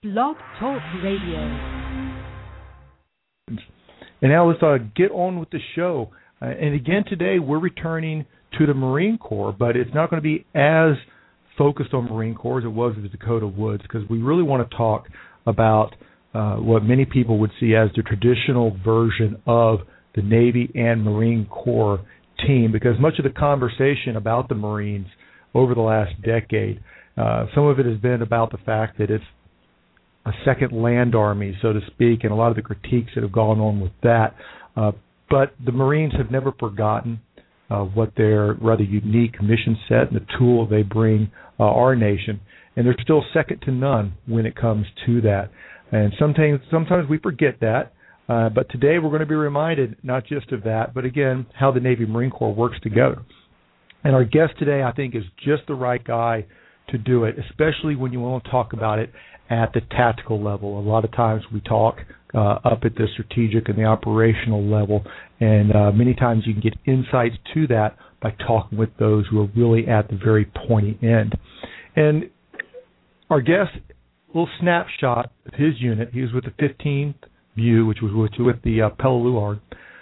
Blog Talk Radio. And now let's get on with the show. And again, today we're returning to the Marine Corps, but it's not going to be as focused on Marine Corps as it was with the Dakota Woods, because we really want to talk about what many people would see as the traditional version of the Navy and Marine Corps team, because much of the conversation about the Marines over the last decade, some of it has been about the fact that it's a second land army, so to speak, and a lot of the critiques that have gone on with that. But the Marines have never forgotten what their rather unique mission set and the tool they bring our nation, and they're still second to none when it comes to that. And sometimes we forget that, but today we're going to be reminded not just of that, but again, how the Navy Marine Corps works together. And our guest today, I think, is just the right guy to do it, especially when you want to talk about it at the tactical level. A lot of times we talk up at the strategic and the operational level, and many times you can get insights to that by talking with those who are really at the very pointy end. And our guest, a little snapshot of his unit. He was with the 15th VIEW, which was with the Peleliu.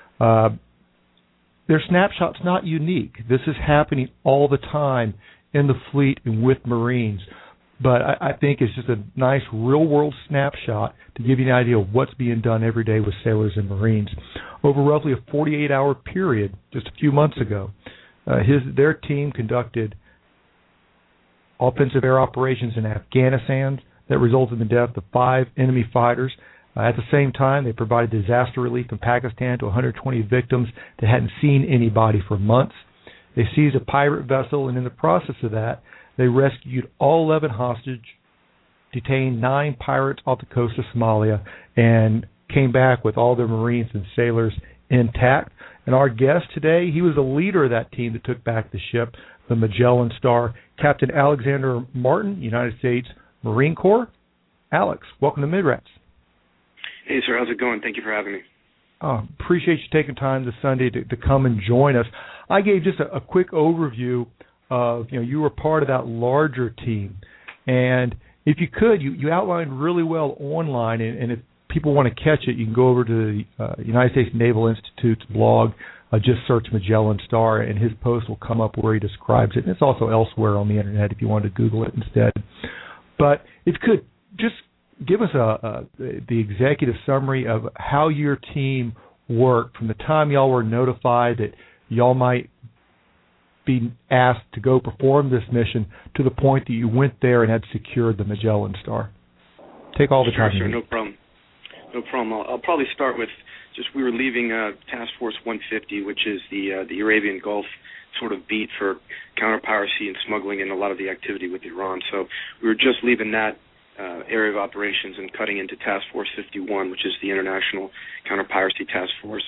Their snapshot's not unique. This is happening all the time in the fleet and with Marines. But I think it's just a nice real-world snapshot to give you an idea of what's being done every day with sailors and Marines. Over roughly a 48-hour period, just a few months ago, their team conducted offensive air operations in Afghanistan that resulted in the death of 5 enemy fighters. At the same time, they provided disaster relief in Pakistan to 120 victims that hadn't seen anybody for months. They seized a pirate vessel, and in the process of that, they rescued all 11 hostage, detained 9 pirates off the coast of Somalia, and came back with all their Marines and sailors intact. And our guest today, he was the leader of that team that took back the ship, the Magellan Star, Captain Alexander Martin, United States Marine Corps. Alex, welcome to MidRats. Hey, sir. How's it going? Thank you for having me. Appreciate you taking time this Sunday to come and join us. I gave just a quick overview of, you were part of that larger team. And if you could, you outlined really well online, and if people want to catch it, you can go over to the United States Naval Institute's blog, just search Magellan Star, and his post will come up where he describes it. And it's also elsewhere on the Internet if you want to Google it instead. But if you could, just give us the executive summary of how your team worked from the time y'all were notified that y'all might be asked to go perform this mission to the point that you went there and had secured the Magellan Star. Take all the time. Sure, no problem. No problem. I'll probably start with just we were leaving Task Force 150, which is the Arabian Gulf sort of beat for counter-piracy and smuggling and a lot of the activity with Iran. So we were just leaving that area of operations and cutting into Task Force 51, which is the International Counter-Piracy Task Force.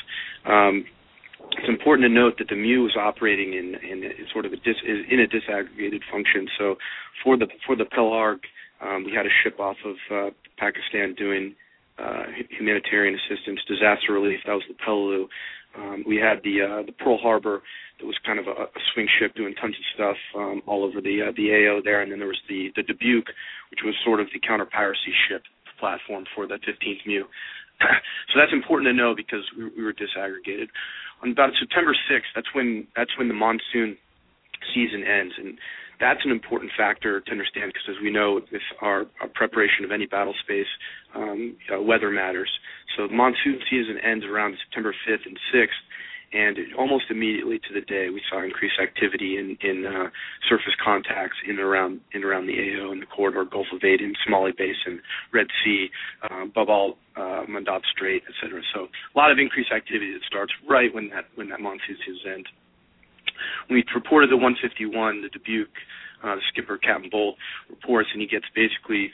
It's important to note that the MEU was operating in sort of a disaggregated function. So for the Pelarg, we had a ship off of Pakistan doing humanitarian assistance, disaster relief. That was the Peleliu. We had the Pearl Harbor that was kind of a swing ship doing tons of stuff all over the AO there, and then there was the Dubuque, which was sort of the counter-piracy ship platform for the 15th MEU. So that's important to know because we were disaggregated. On about September 6th, that's when the monsoon season ends, and that's an important factor to understand because, as we know, with our preparation of any battle space, weather matters. So the monsoon season ends around September 5th and 6th, and almost immediately to the day, we saw increased activity in surface contacts in and around the AO and the corridor, Gulf of Aden, Somali Basin, Red Sea, Bab al-Mandab Strait, etc. So a lot of increased activity that starts right when that monsoon season ends. When we reported the 151, the Dubuque, the skipper, Captain Bolt, reports, and he gets basically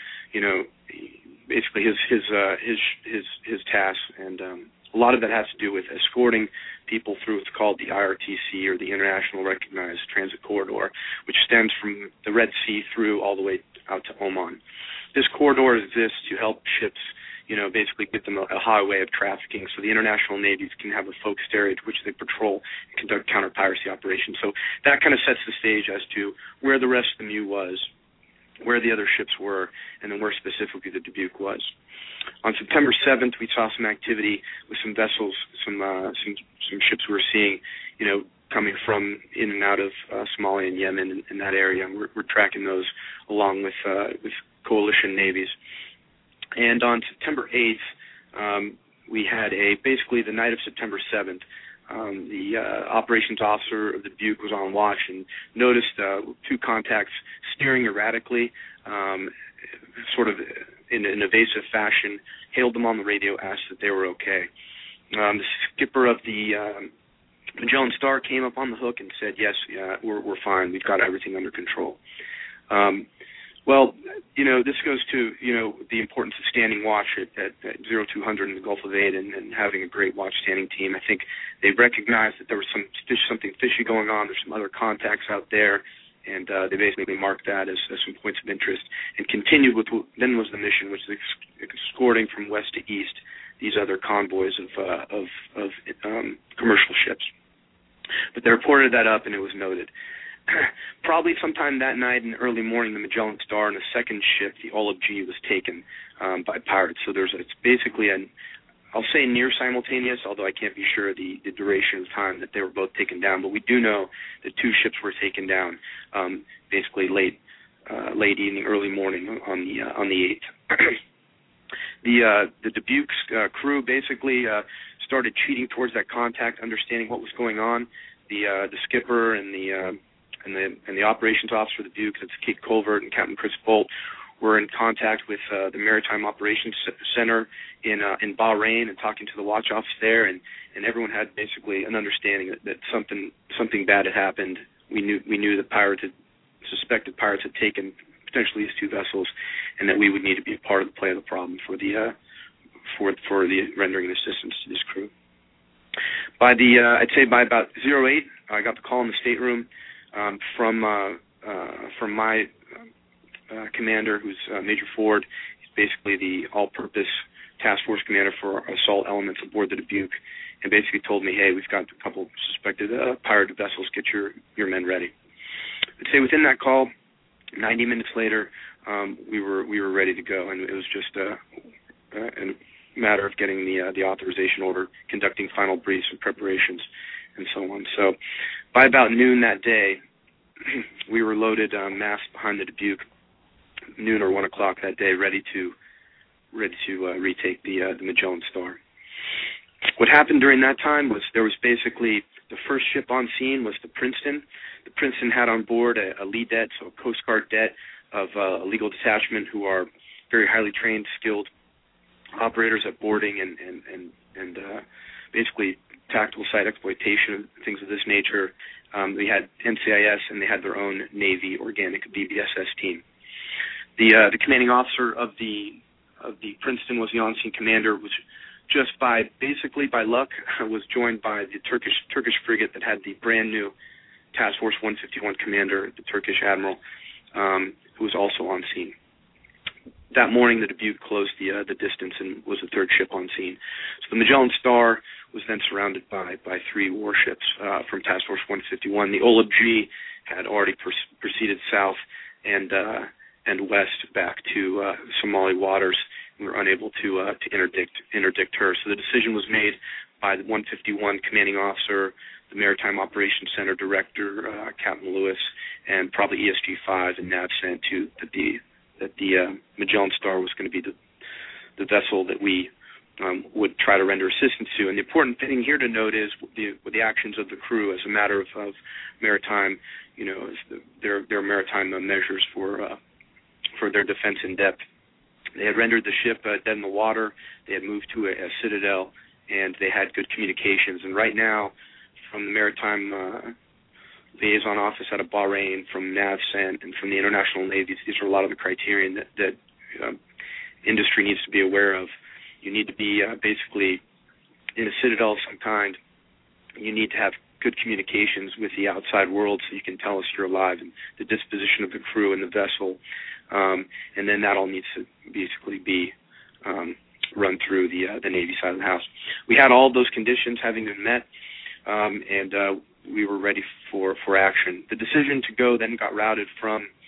his tasks, and a lot of that has to do with escorting people through what's called the IRTC, or the International Recognized Transit Corridor, which stems from the Red Sea through all the way out to Oman. This corridor exists to help ships, basically give them a highway of trafficking so the international navies can have a focused area to which they patrol and conduct counter-piracy operations. So that kind of sets the stage as to where the rest of the MEU was where the other ships were, and then where specifically the Dubuque was. On September 7th, we saw some activity with some vessels, some ships we were seeing, coming from in and out of Somalia and Yemen in that area. And we're tracking those along with coalition navies. And on September 8th, we had basically the night of September 7th, the operations officer of the Dubuque was on watch and noticed two contacts steering erratically, sort of in an evasive fashion, hailed them on the radio, asked if they were okay. The skipper of the Magellan Star came up on the hook and said, yes, we're fine. We've got everything under control. Well, this goes to, the importance of standing watch at 0200 in the Gulf of Aden and having a great watch standing team. I think they recognized that there was something fishy going on. There's some other contacts out there, and they basically marked that as some points of interest and continued with what then was the mission, which is escorting from west to east these other convoys of commercial ships. But they reported that up, and it was noted. Probably sometime that night in the early morning, the Magellan Star and the second ship, the Olive G, was taken by pirates. So it's basically I'll say near simultaneous, although I can't be sure the duration of time that they were both taken down. But we do know that two ships were taken down, basically late evening, early morning on the 8th. The Dubuque's crew basically started cheating towards that contact, understanding what was going on. The skipper and the operations officer of the Dubuque, that's Kate Colvert and Captain Chris Bolt, were in contact with the Maritime Operations Center in Bahrain and talking to the watch office there, and everyone had basically an understanding that something bad had happened. We knew that suspected pirates had taken potentially these two vessels, and that we would need to be a part of the play of the problem for the rendering assistance to this crew. I'd say by about 08, I got the call in the stateroom from my commander, who's Major Ford. He's basically the all-purpose task force commander for assault elements aboard the Dubuque, and basically told me, hey, we've got a couple suspected pirate vessels. Get your men ready. I'd say within that call, 90 minutes later, we were ready to go, and it was just a matter of getting the authorization order, conducting final briefs and preparations, and so on. So by about noon that day, we were loaded massed behind the Dubuque, noon or 1 o'clock that day, ready to retake the Magellan Star. What happened during that time was there was basically the first ship on scene was the Princeton. The Princeton had on board a leadette, so a Coast Guard det of a legal detachment who are very highly trained, skilled operators at boarding and basically tactical site exploitation, things of this nature. They had NCIS, and they had their own Navy organic BBSS team. The commanding officer of the Princeton was the on-scene commander, which just by luck was joined by the Turkish frigate that had the brand new Task Force 151 commander, the Turkish admiral, who was also on scene. That morning, the Dubuque closed the distance and was the third ship on scene. So the Magellan Star was then surrounded by three warships from Task Force 151. The Olive G had already proceeded south and west back to Somali waters. We were unable to interdict her. So the decision was made by the 151 commanding officer, the Maritime Operations Center director, Captain Lewis, and probably ESG-5 and NAVCENT that the Magellan Star was going to be the vessel that we would try to render assistance to. And the important thing here to note is the actions of the crew as a matter of maritime, their maritime measures for their defense in depth. They had rendered the ship dead in the water. They had moved to a citadel, and they had good communications. And right now, from the Maritime Liaison Office out of Bahrain, from NAVCENT, and from the International Navy, these are a lot of the criterion that industry needs to be aware of. You need to be basically in a citadel of some kind. You need to have good communications with the outside world so you can tell us you're alive and the disposition of the crew and the vessel. And then that all needs to basically be run through the Navy side of the house. We had all of those conditions having been met, and we were ready for action. The decision to go then got routed from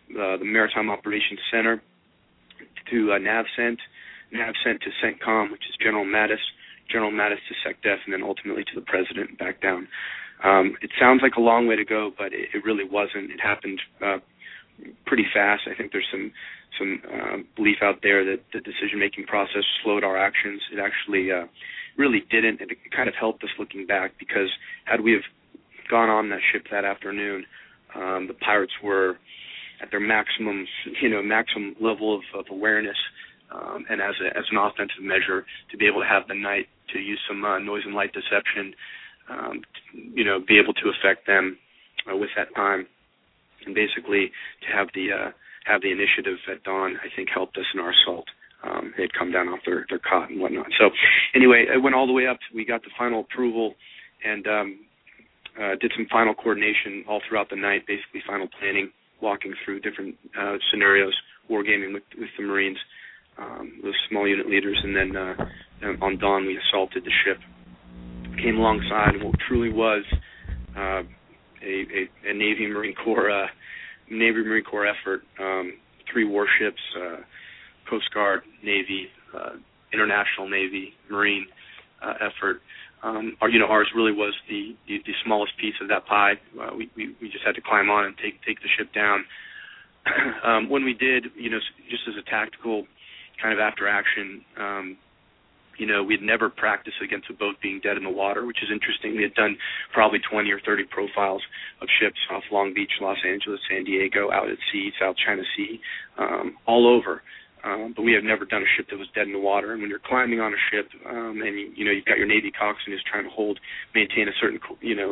the Maritime Operations Center to NAVCENT to CENTCOM, which is General Mattis to SecDef, and then ultimately to the President and back down. It sounds like a long way to go, but it really wasn't. It happened pretty fast. I think there's some belief out there that the decision-making process slowed our actions. It actually really didn't, and it kind of helped us looking back, because had we have gone on that ship that afternoon, the pirates were at their maximum level of awareness, and as an offensive measure, to be able to have the night to use some noise and light deception, be able to affect them with that time, and basically to have the initiative at dawn, I think helped us in our assault. They had come down off their cot and whatnot. So anyway, it went all the way up. We got the final approval and did some final coordination all throughout the night, basically final planning, walking through different scenarios, wargaming with the Marines, those small unit leaders, and then on dawn we assaulted the ship, came alongside what truly was a Navy Marine Corps effort. 3 warships, Coast Guard, Navy, International Navy, Marine effort. Ours really was the smallest piece of that pie. We just had to climb on and take the ship down. When we did, just as a tactical kind of after action, we'd never practiced against a boat being dead in the water, which is interesting. We had done probably 20 or 30 profiles of ships off Long Beach, Los Angeles, San Diego, out at sea, South China Sea, all over. But we have never done a ship that was dead in the water. And when you're climbing on a ship, and you've got your Navy coxswain who's trying to maintain a certain,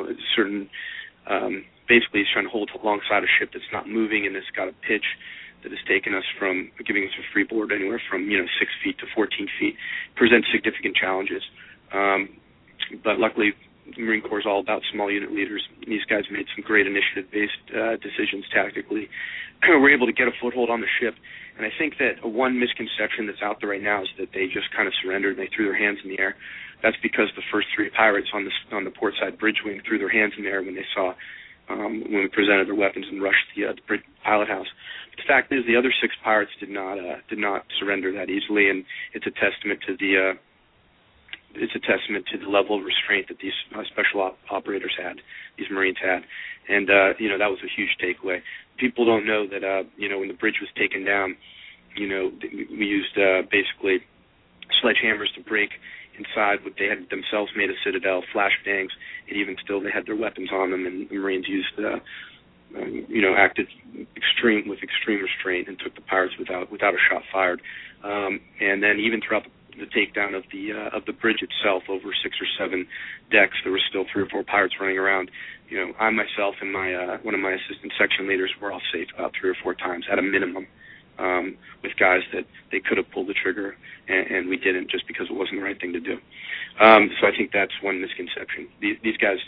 basically he's trying to hold alongside a ship that's not moving, and it's got a pitch that has taken us from giving us a freeboard anywhere from 6 feet to 14 feet, presents significant challenges. But luckily, the Marine Corps is all about small unit leaders. These guys made some great initiative-based decisions tactically. We're able to get a foothold on the ship, and I think that one misconception that's out there right now is that they just kind of surrendered and they threw their hands in the air. That's because the first 3 pirates on the port side bridge wing threw their hands in the air when they saw when we presented their weapons and rushed the pilot house. But the fact is, the other 6 pirates did not surrender that easily, and it's a testament to the level of restraint that these special operators had, these Marines had, and that was a huge takeaway. People don't know that when the bridge was taken down, we used basically sledgehammers to break inside what they had themselves made a citadel, flashbangs, and even still they had their weapons on them, and the Marines used acted with extreme restraint and took the pirates without a shot fired. And then even throughout the takedown of the bridge itself, over 6 or 7 decks, there were still 3 or 4 pirates running around. I myself and one of my assistant section leaders were all safe about 3 or 4 times at a minimum, with guys that they could have pulled the trigger, and we didn't, just because it wasn't the right thing to do. So I think that's one misconception. These guys,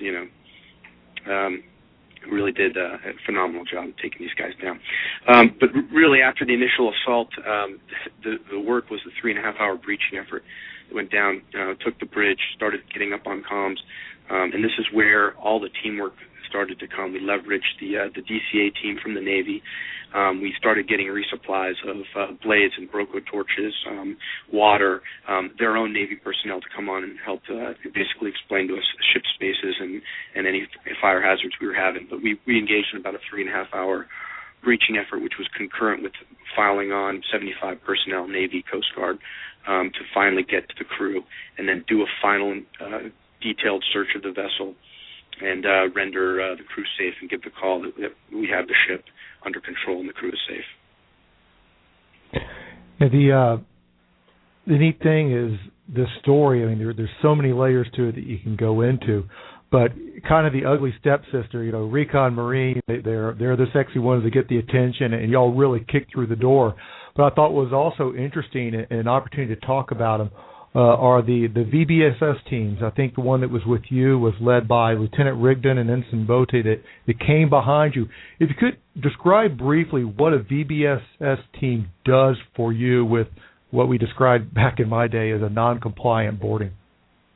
really did a phenomenal job of taking these guys down. But really, after the initial assault, the work was the 3.5-hour breaching effort. It went down, took the bridge, started getting up on comms, and this is where all the teamwork started to come. We leveraged the DCA team from the Navy. We started getting resupplies of blades and Broco torches, water, their own Navy personnel to come on and help basically explain to us ship spaces and any fire hazards we were having. But we engaged in about a 3.5-hour breaching effort, which was concurrent with filing on 75 personnel, Navy, Coast Guard, to finally get to the crew and then do a final detailed search of the vessel and render the crew safe and give the call that we have the ship under control and the crew is safe. Now the neat thing is this story. I mean, there's so many layers to it that you can go into, but kind of the ugly stepsister, Recon Marine, they're the sexy ones that get the attention, and y'all really kick through the door. But I thought was also interesting and an opportunity to talk about them are the VBSS teams. I think the one that was with you was led by Lieutenant Rigdon and Ensign Bote that came behind you. If you could describe briefly what a VBSS team does for you with what we described back in my day as a non-compliant boarding.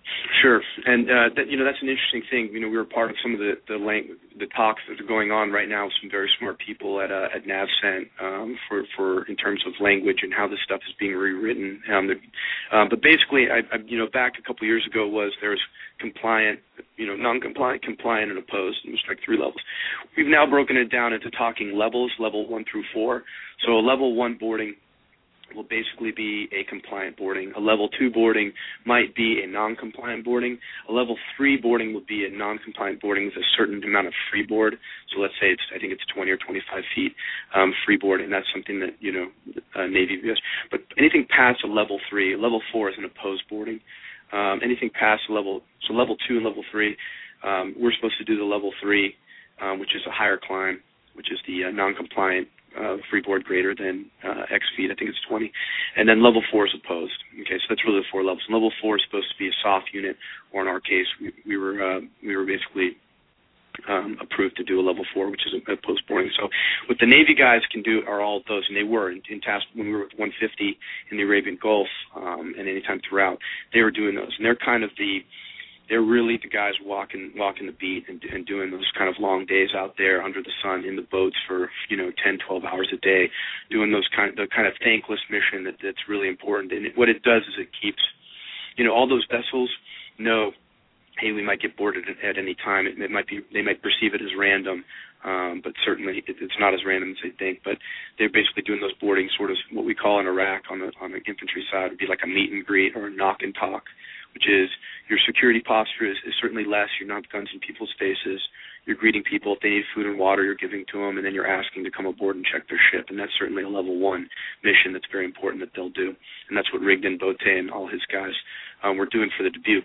Sure, and that's an interesting thing. We were part of some of the talks that are going on right now with some very smart people at NavCent for in terms of language and how this stuff is being rewritten. But basically, back a couple of years ago there's compliant, non-compliant, compliant, and opposed, and there's like 3 levels. We've now broken it down into talking levels, level 1 through 4. So a level 1 boarding will basically be a compliant boarding. A level 2 boarding might be a non-compliant boarding. A level 3 boarding would be a non-compliant boarding with a certain amount of freeboard. So let's say I think it's 20 or 25 feet freeboard, and that's something that Navy does. But anything past a level 3, level 4 is an opposed boarding. Anything past level 2 and level 3, we're supposed to do the level 3, which is a higher climb, which is the non-compliant freeboard greater than X feet. I think it's 20. And then level 4 is opposed. Okay, so that's really the 4 levels. And level 4 is supposed to be a soft unit, or in our case, we were basically approved to do a level 4, which is a post boarding. So what the Navy guys can do are all of those, and they were in task when we were with 150 in the Arabian Gulf, and anytime throughout, they were doing those. And they're really the guys walking the beat and doing those kind of long days out there under the sun in the boats for 10, 12 hours a day, doing the kind of thankless mission that's really important. And what it does is it keeps all those vessels know, hey, we might get boarded at any time. They might perceive it as random, but certainly it's not as random as they think. But they're basically doing those boardings, sort of what we call in Iraq on the infantry side would be like a meet and greet or a knock and talk, which is your security posture is certainly less. You're not guns in people's faces. You're greeting people. If they need food and water, you're giving to them, and then you're asking to come aboard and check their ship. And that's certainly a level 1 mission that's very important that they'll do. And that's what Rigdon, Bote, and all his guys were doing for the debut.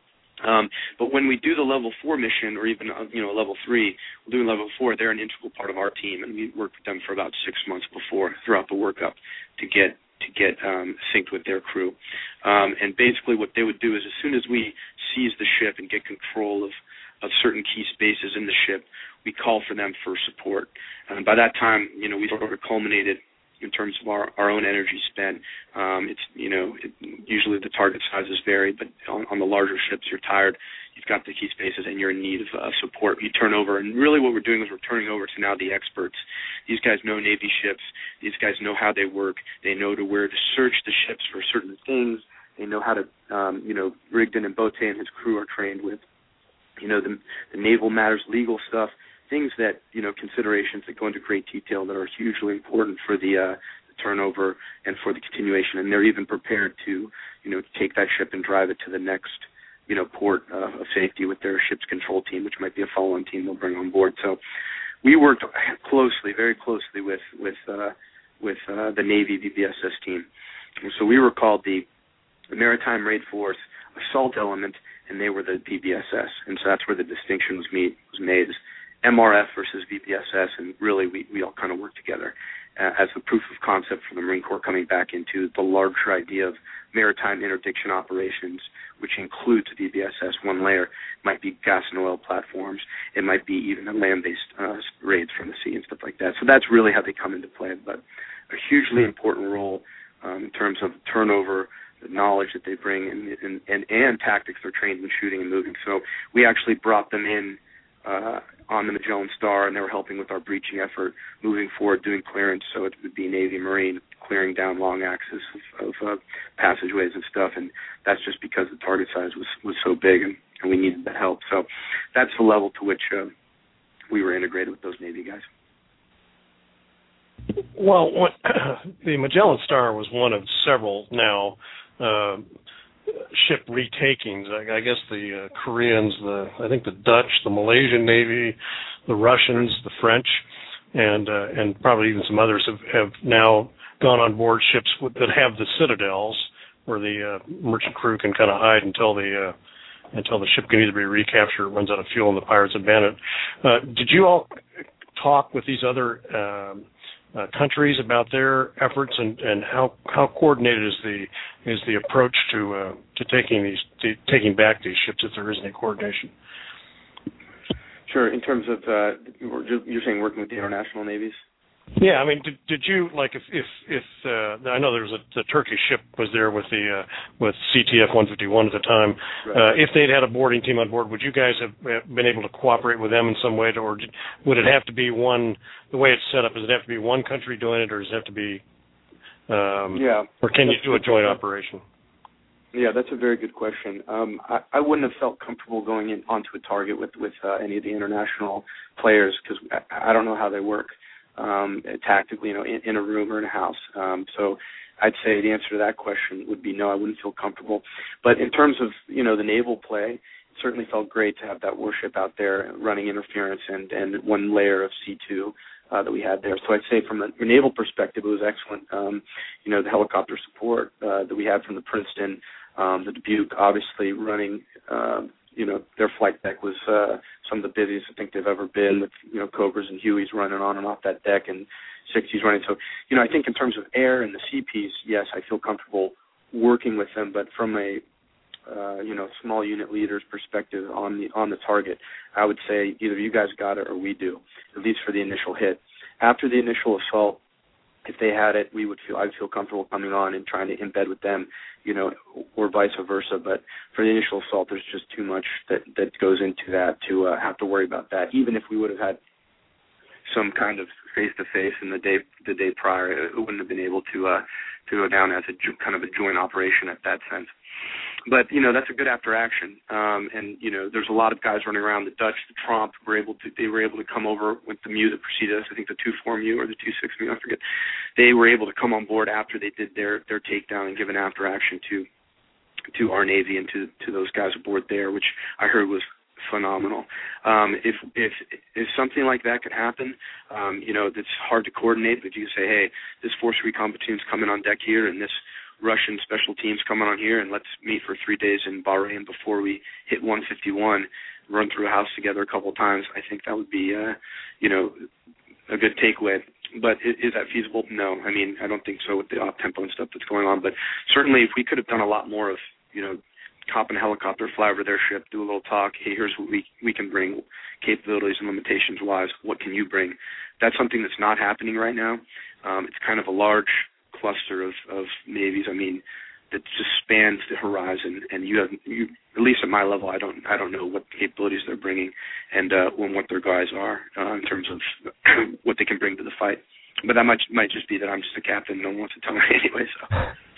But when we do the level 4 mission, or even level 3, we're doing level 4. They're an integral part of our team, and we worked with them for about 6 months throughout the workup to get synced with their crew. And basically what they would do is as soon as we seize the ship and get control of certain key spaces in the ship, we call for them for support. And by that time, we sort of culminated in terms of our own energy spent. Usually the target sizes vary, but on the larger ships, you're tired, you've got the key spaces, and you're in need of support. You turn over, and really what we're doing is we're turning over to now the experts. These guys know Navy ships. These guys know how they work. They know where to search the ships for certain things. They know how to, Rigdon and Bote and his crew are trained with, the naval matters, legal stuff, things that, considerations that go into great detail that are hugely important for the turnover and for the continuation. And they're even prepared to, take that ship and drive it to the next, port of safety with their ship's control team, which might be a follow-on team they'll bring on board. So we worked very closely with the Navy VBSS team. And so we were called the Maritime Raid Force Assault Element, and they were the VBSS. And so that's where the distinction was made. MRF versus VBSS, and really we all kind of work together as the proof of concept for the Marine Corps coming back into the larger idea of maritime interdiction operations, which includes VBSS. One layer might be gas and oil platforms. It might be even land-based raids from the sea and stuff like that. So that's really how they come into play, but a hugely important role in terms of turnover, the knowledge that they bring, and tactics they're trained in shooting and moving. So we actually brought them in on the Magellan Star, and they were helping with our breaching effort, moving forward, doing clearance. So it would be Navy Marine clearing down long axes of passageways and stuff, and that's just because the target size was so big, and we needed that help. So that's the level to which we were integrated with those Navy guys. Well, the Magellan Star was one of several now ship retakings. I guess the Koreans, I think the Dutch, the Malaysian Navy, the Russians, the French, and probably even some others have now gone on board ships that have the citadels where the merchant crew can kind of hide until the ship can either be recaptured or runs out of fuel and the pirates abandon it. Did you all talk with these other countries about their efforts, and how coordinated is the approach to taking back these ships, if there is any coordination? Sure. In terms of you're saying working with the international navies? Yeah, I mean, did you like if I know there was the Turkish ship was there with the with CTF 151 at the time. Right. If they'd had a boarding team on board, would you guys have been able to cooperate with them in some way, or would it have to be one? The way it's set up, does it have to be one country doing it, or does it have to be? Or can you do a joint operation? Yeah, that's a very good question. I wouldn't have felt comfortable going onto a target with any of the international players because I don't know how they work tactically, in a room or in a house. So I'd say the answer to that question would be no, I wouldn't feel comfortable. But in terms of, the naval play, it certainly felt great to have that warship out there running interference and one layer of C2 that we had there. So I'd say from a naval perspective, it was excellent. The helicopter support that we had from the Princeton, the Dubuque, obviously running, their flight deck was some of the busiest I think they've ever been with, Cobras and Hueys running on and off that deck and 60s running. So, I think in terms of air and the CPs, yes, I feel comfortable working with them, but from a small unit leader's perspective on the target, I would say either you guys got it or we do, at least for the initial hit. After the initial assault, if they had it, I'd feel comfortable coming on and trying to embed with them, or vice versa. But for the initial assault, there's just too much that goes into that to have to worry about that. Even if we would have had some kind of face-to-face in the day prior, it wouldn't have been able to go down as kind of a joint operation at that sense. But, that's a good after action. And, there's a lot of guys running around. The Dutch, the Tromp, were able to come over with the MEU that preceded us. I think the 2-4 MEU or the 2-6 MEU, I forget. They were able to come on board after they did their takedown and give an after action to our Navy and to those guys aboard there, which I heard was phenomenal. If something like that could happen, that's hard to coordinate, but you can say, hey, this force recon platoon's coming on deck here, and this Russian special teams coming on here, and let's meet for 3 days in Bahrain before we hit 151, run through a house together a couple of times. I think that would be, a good takeaway. But is that feasible? No. I mean, I don't think so with the op-tempo and stuff that's going on. But certainly if we could have done a lot more of, cop and helicopter, fly over their ship, do a little talk, hey, here's what we can bring, capabilities and limitations-wise, what can you bring? That's something that's not happening right now. It's kind of a large cluster of navies. I mean, that just spans the horizon, and you at least at my level, I don't know what capabilities they're bringing and what their guys are in terms of what they can bring to the fight. But that might just be that I'm just a captain. No one wants to tell me anyway. So.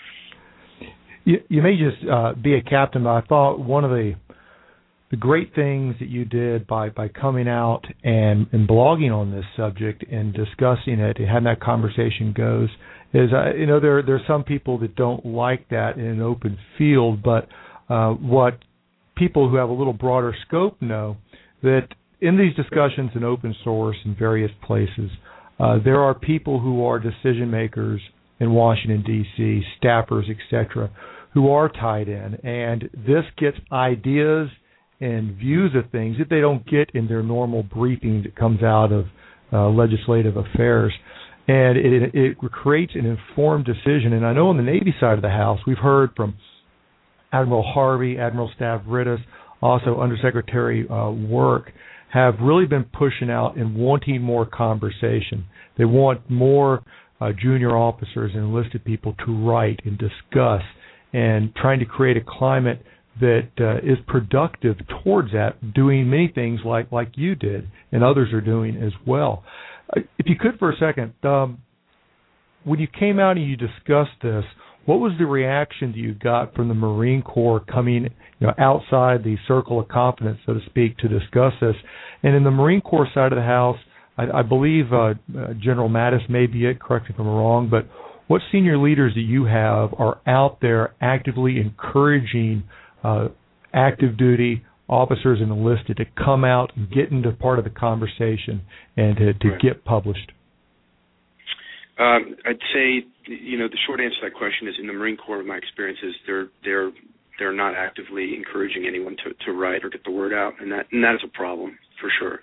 You may just be a captain, but I thought one of the great things that you did by coming out and blogging on this subject and discussing it and having that conversation goes is, there are some people that don't like that in an open field, but what people who have a little broader scope know, that in these discussions in open source in various places, there are people who are decision makers in Washington, D.C., staffers, etc., who are tied in. And this gets ideas and views of things that they don't get in their normal briefing that comes out of legislative affairs. And it creates an informed decision. And I know on the Navy side of the house, we've heard from Admiral Harvey, Admiral Stavridis, also Undersecretary Work, have really been pushing out and wanting more conversation. They want more junior officers and enlisted people to write and discuss and trying to create a climate that is productive towards that, doing many things like you did and others are doing as well. If you could for a second, when you came out and you discussed this, what was the reaction that you got from the Marine Corps coming outside the circle of confidence, so to speak, to discuss this? And in the Marine Corps side of the house, I believe General Mattis may be it, correct me if I'm wrong, but what senior leaders that you have are out there actively encouraging active duty officers and enlisted to come out and get into part of the conversation and to get published? I'd say, the short answer to that question is in the Marine Corps, my experience is they're not actively encouraging anyone to write or get the word out, and that is a problem for sure.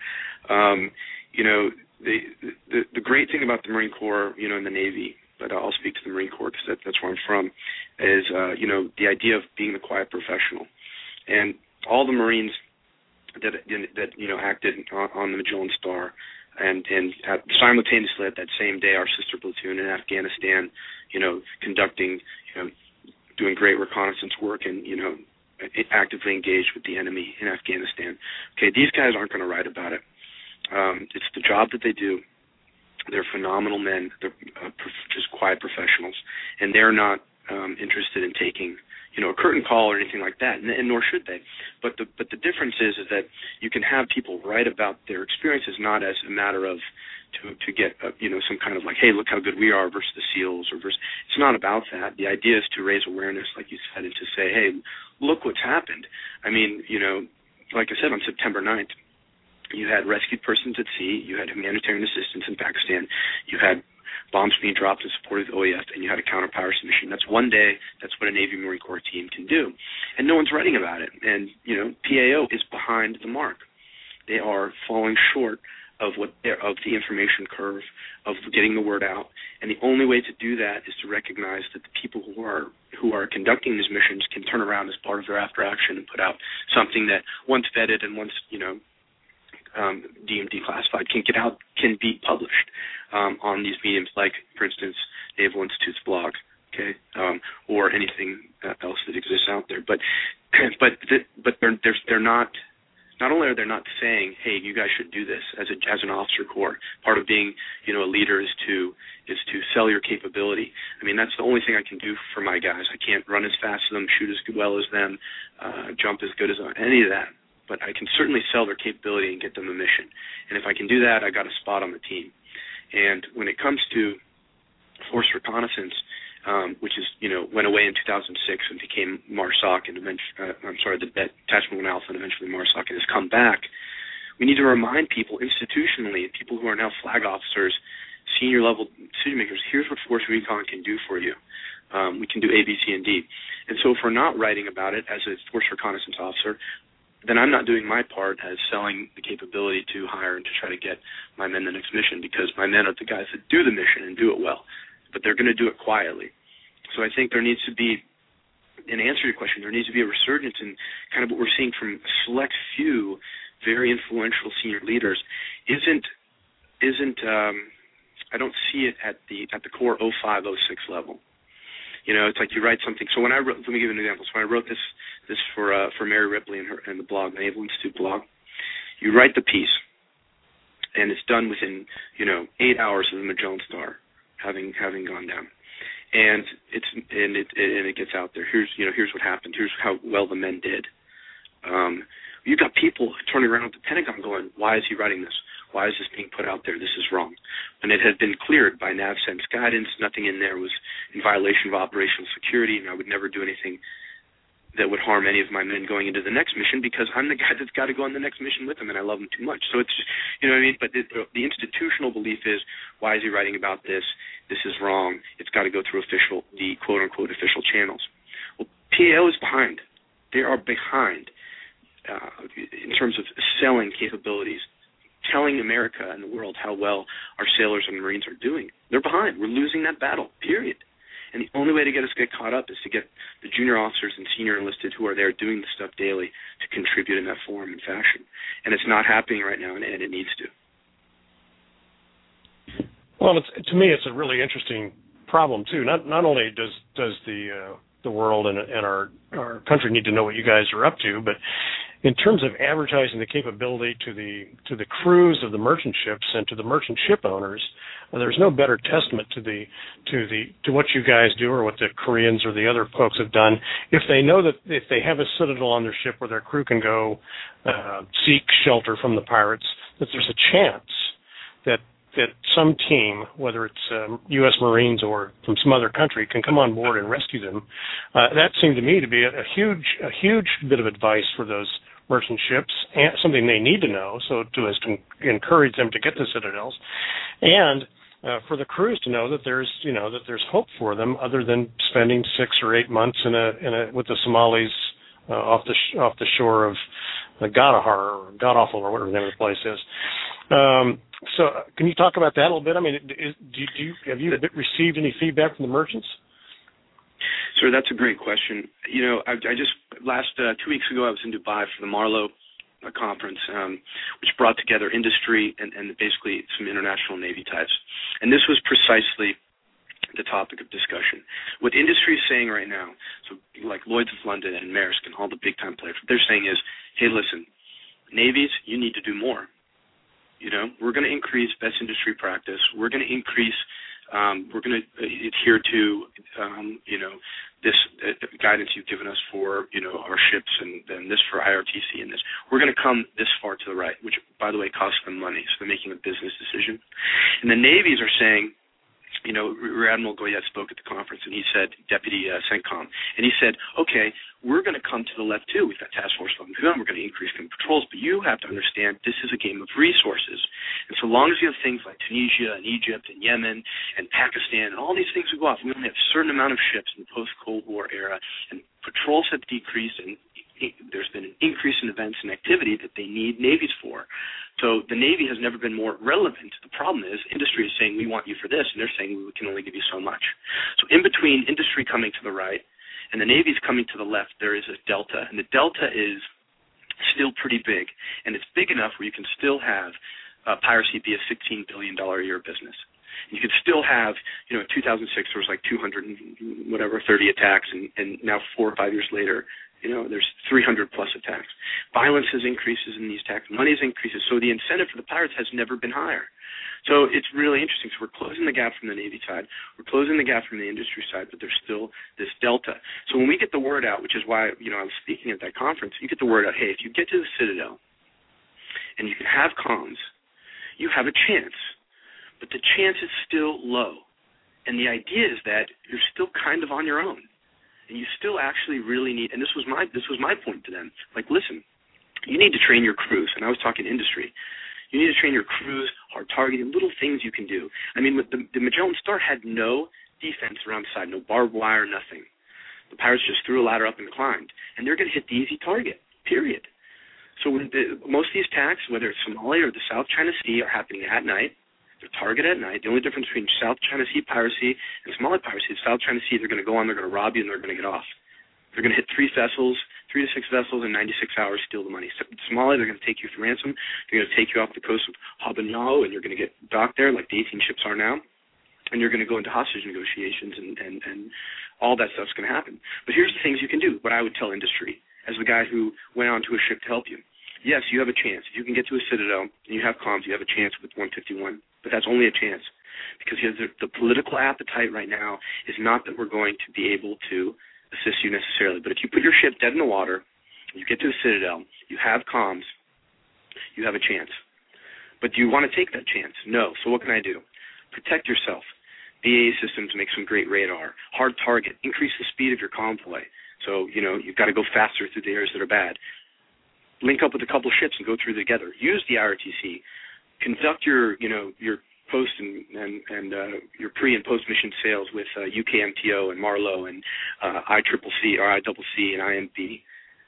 The great thing about the Marine Corps, and the Navy, but I'll speak to the Marine Corps because that's where I'm from, is, the idea of being the quiet professional. And all the Marines that acted on the Magellan Star, and simultaneously at that same day, our sister platoon in Afghanistan, conducting, doing great reconnaissance work and, actively engaged with the enemy in Afghanistan. Okay, these guys aren't going to write about it. It's the job that they do. They're phenomenal men. They're just quiet professionals, and they're not interested in taking, a curtain call or anything like that, and nor should they. But the difference is that you can have people write about their experiences not as a matter of to get some kind of like, hey, look how good we are versus the SEALs or versus. It's not about that. The idea is to raise awareness, like you said, and to say, hey, look what's happened. I mean, like I said, on September 9th, you had rescued persons at sea, you had humanitarian assistance in Pakistan, you had bombs being dropped in support of the OEF, and you had a counter-piracy mission. That's one day. That's what a Navy Marine Corps team can do. And no one's writing about it. And, PAO is behind the mark. They are falling short of the information curve, of getting the word out. And the only way to do that is to recognize that the people who are conducting these missions can turn around as part of their after action and put out something that once vetted and once, deemed declassified can be published on these mediums, like, for instance, Naval Institute's blog, okay, or anything else that exists out there. But they're not. Not only are they not saying, hey, you guys should do this as an officer corps. Part of being, a leader is to sell your capability. I mean, that's the only thing I can do for my guys. I can't run as fast as them, shoot as well as them, jump as good as them, any of that. But I can certainly sell their capability and get them a mission. And if I can do that, I got a spot on the team. And when it comes to force reconnaissance, which is, went away in 2006 and became MARSOC, and the Detachment 1 Alpha and eventually MARSOC, and has come back, we need to remind people institutionally, people who are now flag officers, senior level decision makers, here's what force recon can do for you. We can do A, B, C, and D. And so if we're not writing about it as a force reconnaissance officer, then I'm not doing my part as selling the capability to hire and to try to get my men the next mission, because my men are the guys that do the mission and do it well. But they're going to do it quietly. So I think there needs to be, in answer to your question, there needs to be a resurgence in kind of what we're seeing from a select few very influential senior leaders. I don't see it at the core 05, 06 level. It's like you write something. So when I wrote, let me give you an example. So when I wrote this for Mary Ripley and the blog, the Naval Institute blog, you write the piece, and it's done within 8 hours of the Magellan Star having gone down, and it gets out there. Here's what happened. Here's how well the men did. You've got people turning around at the Pentagon going, why is he writing this? Why is this being put out there? This is wrong. And it had been cleared by NAVCENT's guidance. Nothing in there was in violation of operational security, and I would never do anything that would harm any of my men going into the next mission, because I'm the guy that's got to go on the next mission with them, and I love them too much. So it's just, what I mean? But the institutional belief is, why is he writing about this? This is wrong. It's got to go through the quote-unquote official channels. Well, PAO is behind. They are behind in terms of selling capabilities, telling America and the world how well our sailors and Marines are doing. They're behind. We're losing that battle, period. And the only way to get us to get caught up is to get the junior officers and senior enlisted who are there doing the stuff daily to contribute in that form and fashion. And it's not happening right now, and it needs to. Well, to me, it's a really interesting problem too. Not only does the world and our country need to know what you guys are up to, but in terms of advertising the capability to the crews of the merchant ships and to the merchant ship owners, there's no better testament to what you guys do or what the Koreans or the other folks have done. If they know that if they have a citadel on their ship where their crew can go seek shelter from the pirates, that there's a chance that some team, whether it's U.S. Marines or from some other country, can come on board and rescue them. That seemed to me to be a huge bit of advice for those merchant ships, and something they need to know, so to encourage them to get to citadels, and for the crews to know that there's hope for them, other than spending 6 or 8 months with the Somalis off the shore of Gadahar or Godawful or whatever the name of the place is. So can you talk about that a little bit? I mean, have you received any feedback from the merchants? Sir, that's a great question. I just last 2 weeks ago I was in Dubai for the Marlowe a conference which brought together industry and basically some international Navy types. And this was precisely the topic of discussion. What industry is saying right now, so like Lloyd's of London and Maersk and all the big-time players, what they're saying is, hey, listen, navies, you need to do more. We're going to increase best industry practice. We're going to increase, we're going to adhere to, this guidance you've given us for, our ships and this for IRTC and this. We're going to come this far to the right, which, by the way, costs them money, so they're making a business decision. And the navies are saying, Rear Admiral Goyette spoke at the conference, and he said, Deputy CENTCOM, and he said, okay, we're going to come to the left, too. We've got Task Force 11, we're going to increase patrols, but you have to understand this is a game of resources. And so long as you have things like Tunisia and Egypt and Yemen and Pakistan and all these things would go off, we only have a certain amount of ships in the post-Cold War era, and patrols have decreased, and there's been an increase in events and activity that they need navies for. So the Navy has never been more relevant. The problem is industry is saying, we want you for this, and they're saying we can only give you so much. So in between industry coming to the right and the Navy's coming to the left, there is a delta, and the delta is still pretty big, and it's big enough where you can still have piracy be a $16 billion a year business. You could still have, in 2006 there was like 30 attacks, and now 4 or 5 years later, there's 300 plus attacks. Violence has increases in these attacks. Money has increases. So the incentive for the pirates has never been higher. So it's really interesting. So we're closing the gap from the Navy side. We're closing the gap from the industry side, but there's still this delta. So when we get the word out, which is why, I was speaking at that conference, you get the word out, hey, if you get to the Citadel and you can have comms, you have a chance. But the chance is still low. And the idea is that you're still kind of on your own. And you still actually really need, and this was my point to them, like, listen, you need to train your crews, and I was talking industry. You need to train your crews, hard targeting, little things you can do. I mean, the Magellan Star had no defense around the side, no barbed wire, nothing. The pirates just threw a ladder up and climbed, and they're going to hit the easy target, period. So when most of these attacks, whether it's Somalia or the South China Sea, are happening at night. They're targeted at night. The only difference between South China Sea piracy and Somali piracy is South China Sea, they're going to go on, they're going to rob you, and they're going to get off. They're going to hit 3 to 6 vessels in 96 hours, steal the money. Somalia, they're going to take you for ransom. They're going to take you off the coast of Habanyao, and you're going to get docked there like the 18 ships are now. And you're going to go into hostage negotiations, and all that stuff's going to happen. But here's the things you can do, what I would tell industry, as the guy who went onto a ship to help you. Yes, you have a chance. If you can get to a Citadel and you have comms, you have a chance with 151. But that's only a chance, because the political appetite right now is not that we're going to be able to assist you necessarily. But if you put your ship dead in the water, you get to the Citadel, you have comms, you have a chance. But do you want to take that chance? No. So what can I do? Protect yourself. BAE Systems make some great radar. Hard target. Increase the speed of your convoy. So, you've got to go faster through the areas that are bad. Link up with a couple ships and go through together. Use the IRTC. Conduct your post and your pre and post mission sales with UKMTO and Marlowe and ICCC or ICC and IMB.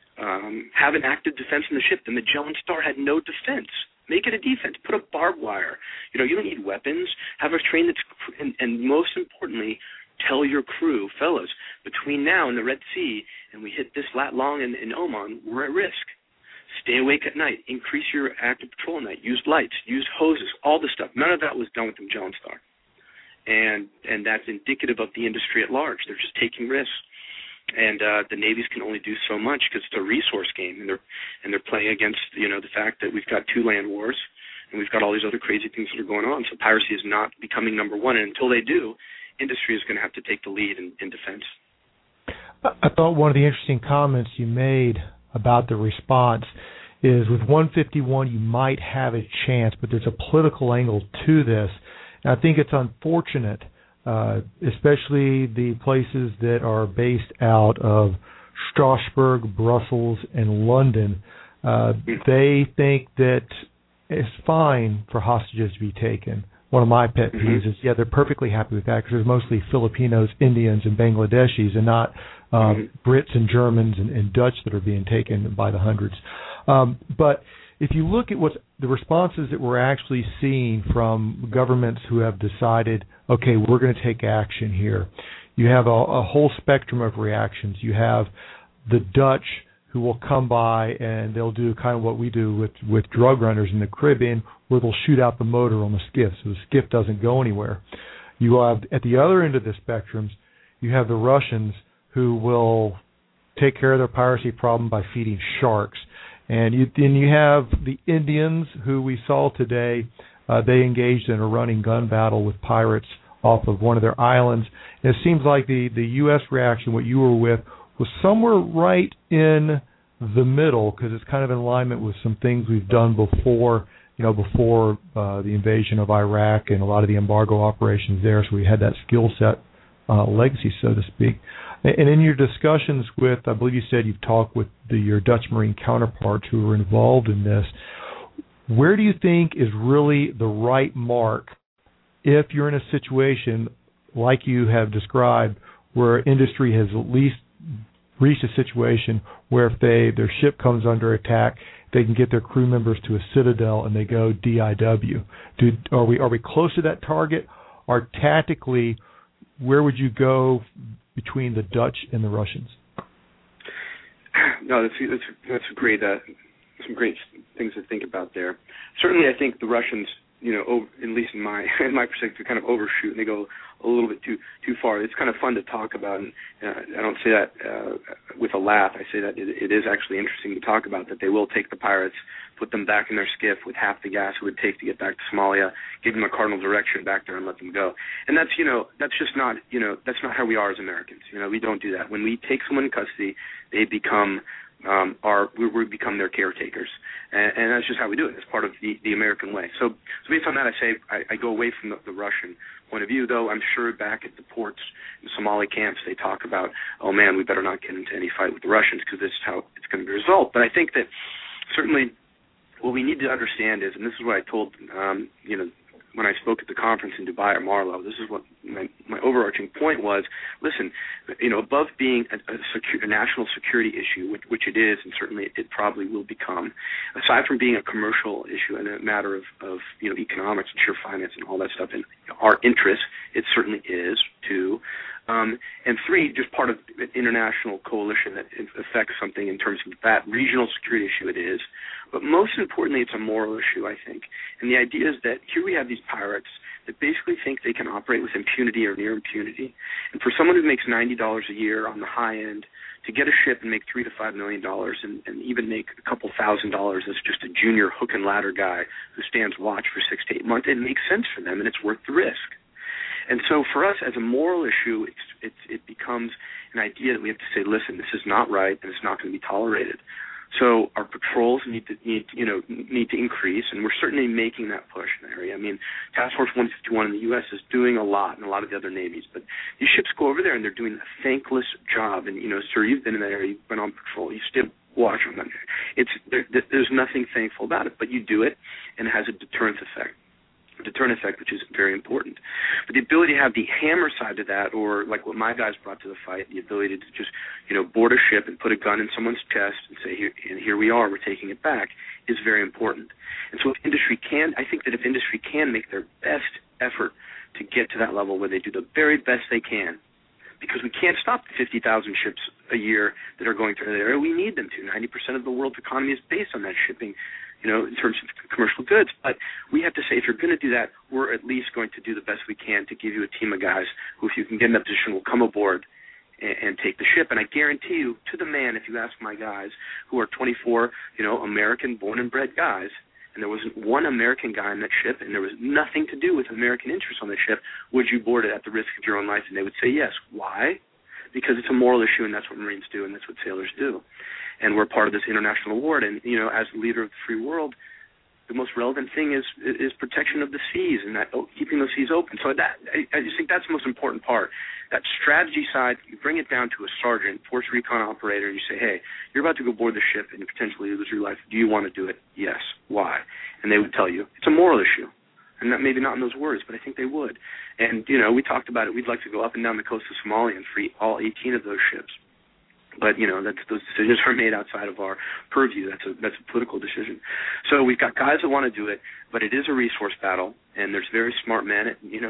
Have an active defense in the ship. The Magellan Star had no defense. Make it a defense. Put a barbed wire. You don't need weapons. Have a train that's and most importantly, tell your crew, fellas, between now and the Red Sea and we hit this lat long in Oman, we're at risk. Stay awake at night. Increase your active patrol at night. Use lights. Use hoses. All this stuff. None of that was done with the Magellan Star. And that's indicative of the industry at large. They're just taking risks. And the navies can only do so much because it's a resource game. And they're playing against, the fact that we've got 2 land wars and we've got all these other crazy things that are going on. So piracy is not becoming number one. And until they do, industry is going to have to take the lead in defense. I thought one of the interesting comments you made about the response is with 151 you might have a chance, but there's a political angle to this. And I think it's unfortunate, especially the places that are based out of Strasbourg, Brussels, and London. They think that it's fine for hostages to be taken. One of my pet peeves is, they're perfectly happy with that because there's mostly Filipinos, Indians, and Bangladeshis, and not Brits and Germans and Dutch that are being taken by the hundreds. But if you look at what the responses that we're actually seeing from governments who have decided, okay, we're going to take action here, you have a whole spectrum of reactions. You have the Dutch who will come by and they'll do kind of what we do with drug runners in the Caribbean, where they'll shoot out the motor on the skiff so the skiff doesn't go anywhere. You have, at the other end of the spectrums, you have the Russians who will take care of their piracy problem by feeding sharks. And then you have the Indians who we saw today. They engaged in a running gun battle with pirates off of one of their islands. And it seems like the U.S. reaction, what you were with, was somewhere right in the middle, because it's kind of in alignment with some things we've done before, before the invasion of Iraq and a lot of the embargo operations there. So we had that skill set legacy, so to speak. And in your discussions with, I believe you said you've talked with your Dutch Marine counterparts who were involved in this, where do you think is really the right mark if you're in a situation like you have described, where industry has at least reached a situation where if their ship comes under attack, they can get their crew members to a citadel and they go DIW? Are we close to that target? Or tactically, where would you go between the Dutch and the Russians? No, that's a great some great things to think about there. Certainly, I think the Russians, at least in my perspective, kind of overshoot and they go a little bit too far. It's kind of fun to talk about, and I don't say that with a laugh. I say that it is actually interesting to talk about, that they will take the pirates, put them back in their skiff with half the gas it would take to get back to Somalia, give them a cardinal direction back there, and let them go. And that's just not that's not how we are as Americans. We don't do that. When we take someone in custody, they become we become their caretakers, and that's just how we do it. It's part of the American way. So based on that, I go away from the Russian point of view, though I'm sure back at the ports in Somali camps they talk about, oh man, we better not get into any fight with the Russians because this is how it's going to be resolved. But I think that certainly what we need to understand is, and this is what I told when I spoke at the conference in Dubai or Marlow, this is what my overarching point was. Listen, above being a national security issue, which it is, and certainly it probably will become, aside from being a commercial issue and a matter of economics and sheer finance and all that stuff, and our interests, it certainly is too. And three, just part of an international coalition that affects something in terms of that regional security issue it is. But most importantly, it's a moral issue, I think. And the idea is that here we have these pirates that basically think they can operate with impunity or near impunity. And for someone who makes $90 a year on the high end, to get a ship and make $3 to $5 million and even make a couple $1,000 as just a junior hook and ladder guy who stands watch for 6 to 8 months, it makes sense for them and it's worth the risk. And so for us, as a moral issue, it becomes an idea that we have to say, listen, this is not right, and it's not going to be tolerated. So our patrols need to increase, and we're certainly making that push in the area. I mean, Task Force 151 in the U.S. is doing a lot, and a lot of the other navies. But these ships go over there, and they're doing a thankless job. And, sir, you've been in that area. You've been on patrol. You still watch on that. There's nothing thankful about it, but you do it, and it has a deterrent effect, which is very important. But the ability to have the hammer side to that, or like what my guys brought to the fight, the ability to just, board a ship and put a gun in someone's chest and say, here we are, we're taking it back, is very important. And so I think that if industry can make their best effort to get to that level where they do the very best they can, because we can't stop the 50,000 ships a year that are going through that area. We need them to. 90% of the world's economy is based on that shipping, in terms of commercial goods. But we have to say, if you're going to do that, we're at least going to do the best we can to give you a team of guys who, if you can get in that position, will come aboard and take the ship. And I guarantee you, to the man, if you ask my guys, who are 24, American born and bred guys, and there wasn't one American guy on that ship, and there was nothing to do with American interests on the ship, would you board it at the risk of your own life? And they would say yes. Why? Because it's a moral issue, and that's what Marines do, and that's what sailors do. And we're part of this international award. And, as the leader of the free world, the most relevant thing is protection of the seas and that keeping those seas open. So I just think that's the most important part. That strategy side, you bring it down to a sergeant, force recon operator, and you say, hey, you're about to go board the ship and potentially lose your life. Do you want to do it? Yes. Why? And they would tell you. It's a moral issue. And that maybe not in those words, but I think they would. And, we talked about it. We'd like to go up and down the coast of Somalia and free all 18 of those ships. But, those decisions are made outside of our purview. That's a political decision. So we've got guys that want to do it, but it is a resource battle, and there's very smart men.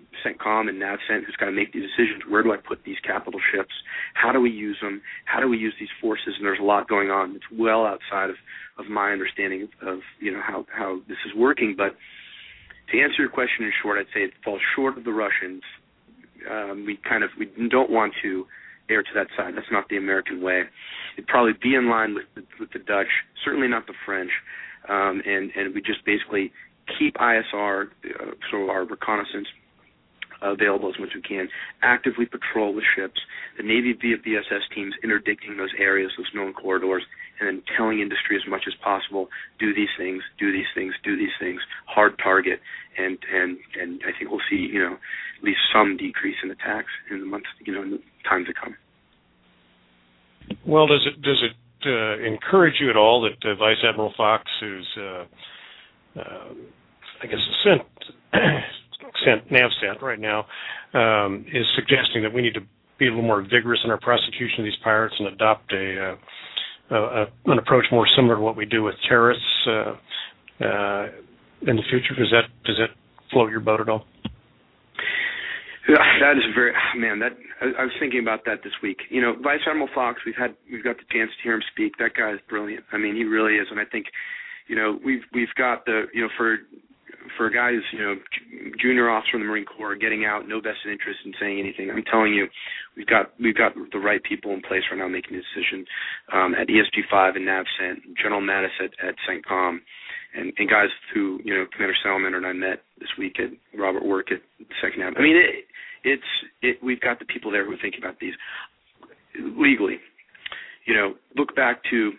CENTCOM and NAVCENT who's got to make these decisions. Where do I put these capital ships? How do we use them? How do we use these forces? And there's a lot going on. It's well outside of my understanding of how this is working. But to answer your question in short, I'd say it falls short of the Russians. We don't want to err to that side. That's not the American way. It'd probably be in line with the Dutch, certainly not the French. And we just basically keep ISR, so our reconnaissance, available as much as we can, actively patrol with ships, the Navy via BSS teams interdicting those areas, those known corridors, and then telling industry as much as possible, do these things, do these things, do these things, hard target, and I think we'll see, at least some decrease in attacks in the months, in the time to come. Well, does it encourage you at all that Vice Admiral Fox, who's I guess NAVCENT right now, is suggesting that we need to be a little more vigorous in our prosecution of these pirates and adopt an approach more similar to what we do with terrorists in the future? Does that float your boat at all? That is I was thinking about that this week. Vice Admiral Fox, we've got the chance to hear him speak. That guy is brilliant. I mean, he really is, and I think, we've got for a guy who's, junior officer in the Marine Corps, getting out, no vested interest in saying anything. I'm telling you, we've got the right people in place right now making the decision at ESG5 and NAVCENT, General Mattis at CENTCOM, and guys who, Commander Salamander and I met this week at Robert Work at Second Nav. I mean, we've got the people there who are thinking about these legally. Look back to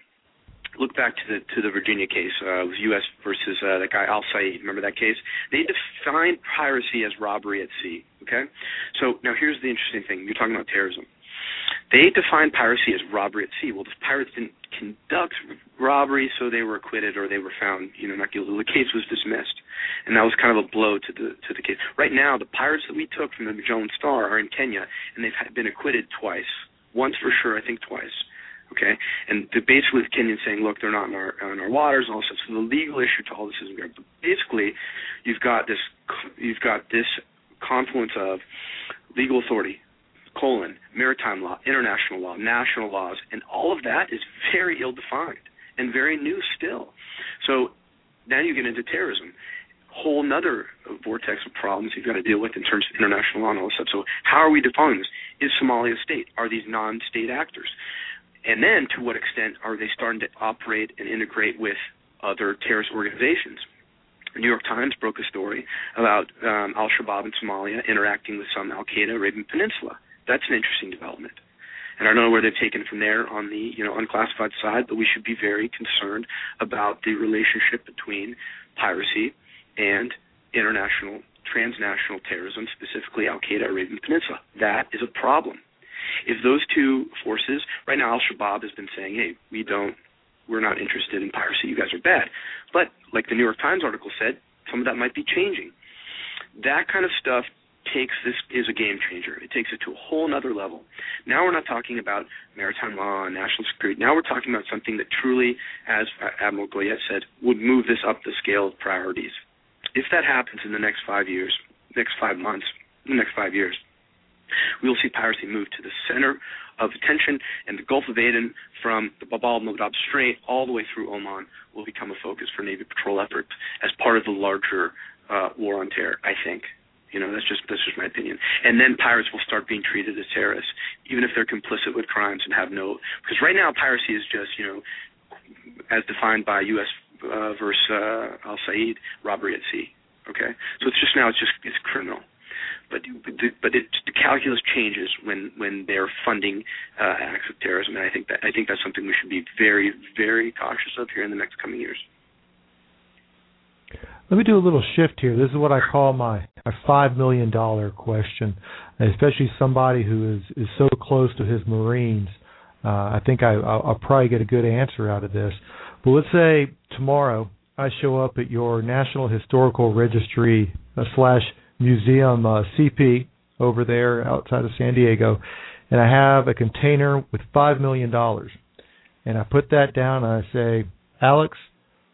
the Virginia case. It was U.S. versus that guy Al Said. Remember that case? They defined piracy as robbery at sea. Okay, so now here's the interesting thing. You're talking about terrorism. They defined piracy as robbery at sea. Well, the pirates didn't conduct robbery, so they were acquitted or they were found, not guilty. The case was dismissed, and that was kind of a blow to the case. Right now, the pirates that we took from the Magellan Star are in Kenya, and they've been acquitted twice. Once for sure, I think twice. Okay, and basically the Kenyans saying, look, they're not in our waters, and all this. So the legal issue to all this isn't great. But basically, you've got this confluence of legal authority, maritime law, international law, national laws, and all of that is very ill-defined and very new still. So now you get into terrorism, whole nother vortex of problems you've got to deal with in terms of international law and all this stuff. So how are we defining this? Is Somalia a state? Are these non-state actors? And then to what extent are they starting to operate and integrate with other terrorist organizations? The New York Times broke a story about al-Shabaab in Somalia interacting with some al-Qaeda Arabian Peninsula. That's an interesting development. And I don't know where they've taken from there on the unclassified side, but we should be very concerned about the relationship between piracy and international, transnational terrorism, specifically al-Qaeda Arabian Peninsula. That is a problem. If those two forces, right now al-Shabaab has been saying, hey, we're not interested in piracy, you guys are bad. But like the New York Times article said, some of that might be changing. That kind of stuff is a game changer. It takes it to a whole other level. Now we're not talking about maritime law and national security. Now we're talking about something that truly, as Admiral Goyette said, would move this up the scale of priorities. If that happens in the next 5 years, next 5 months, the next 5 years, we will see piracy move to the center of attention, and the Gulf of Aden from the Bab al-Mandab Strait all the way through Oman will become a focus for Navy patrol efforts as part of the larger war on terror, I think. That's just my opinion. And then pirates will start being treated as terrorists, even if they're complicit with crimes and have no. Because right now piracy is just, as defined by U.S. versus Al Said, robbery at sea. Okay, so it's criminal. But the calculus changes when they're funding acts of terrorism, and I think that's something we should be very, very cautious of here in the next coming years. Let me do a little shift here. This is what I call my $5 million question, especially somebody who is so close to his Marines. I think I'll probably get a good answer out of this. But let's say tomorrow I show up at your National Historical Registry / Museum CP over there outside of San Diego, and I have a container with $5 million. And I put that down and I say, Alex,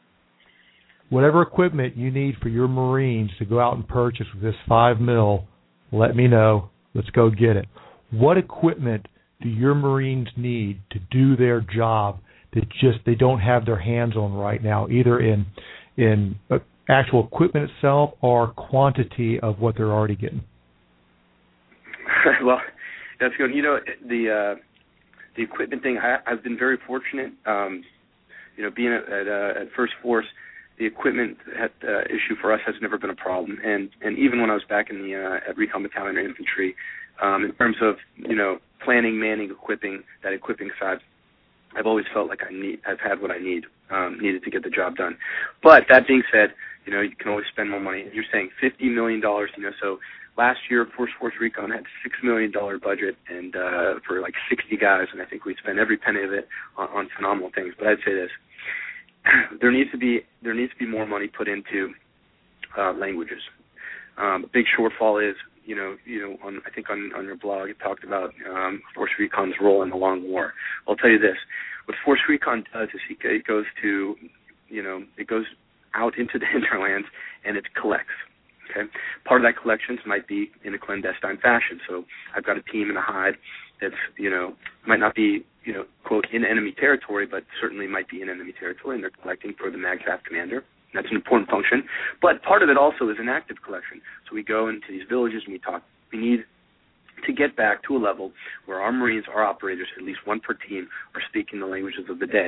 whatever equipment you need for your Marines to go out and purchase with this $5 million, let me know. Let's go get it. What equipment do your Marines need to do their job that just they don't have their hands on right now, either in actual equipment itself or quantity of what they're already getting? Well, that's good. You know, the equipment thing, I've been very fortunate. Being at First Force, the equipment issue for us has never been a problem. And even when I was back in the at Recon Battalion or Infantry, in terms of planning, manning, equipping, that equipping side, I've always felt like I've had what I needed to get the job done. But that being said, you can always spend more money. You're saying $50 million, so last year First Force Recon had $6 million budget and for like 60 guys, and I think we spent every penny of it on phenomenal things. But I'd say this: there needs to be more money put into languages. A big shortfall is I think on your blog you talked about Force Recon's role in the Long War. I'll tell you this: what Force Recon does is it goes to it goes out into the hinterlands and it collects. Okay, part of that collections might be in a clandestine fashion. So I've got a team in a hide that's might not be quote in enemy territory, but certainly might be in enemy territory, and they're collecting for the MAGTF commander. That's an important function. But part of it also is an active collection. So we go into these villages and we talk. We need to get back to a level where our Marines, our operators, at least one per team, are speaking the languages of the day.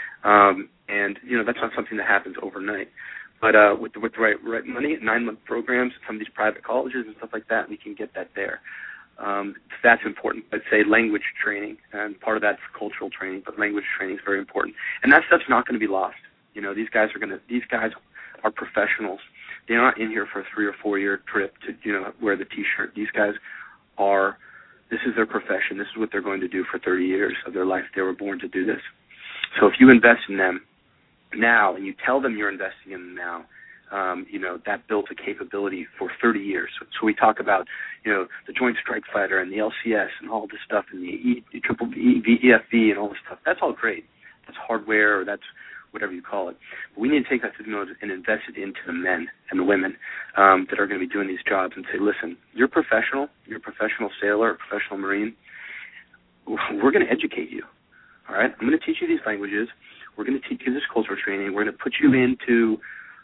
And that's not something that happens overnight. But with the right money, 9-month programs, some of these private colleges and stuff like that, we can get that there. That's important. I'd say language training, and part of that's cultural training, but language training is very important. And that stuff's not going to be lost. These guys are professionals. They're not in here for a 3 or 4 year trip to wear the T-shirt. These guys this is their profession. This is what they're going to do for 30 years of their life. They were born to do this. So if you invest in them now and you tell them you're investing in them now, that builds a capability for 30 years. So we talk about, the Joint Strike Fighter and the LCS and all this stuff and the EFV and all this stuff. That's all great. That's hardware, or that's whatever you call it. But we need to take that and invest it into the men and the women that are going to be doing these jobs and say, listen, you're a professional sailor, a professional Marine. We're going to educate you. All right? I'm going to teach you these languages. We're going to teach you this cultural training. We're going to put you into,